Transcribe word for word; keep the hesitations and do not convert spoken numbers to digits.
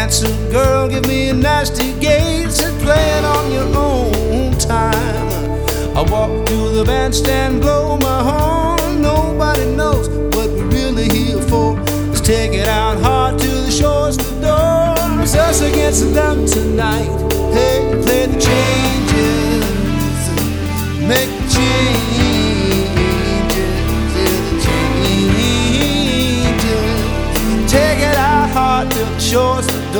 handsome girl, give me a nasty gaze and play it on your own time. I walk to the bandstand, blow my horn. Nobody knows what we're really here for. Let's take it out hard to the shores, the door. It's us against them tonight. Hey, play the changes, make the changes.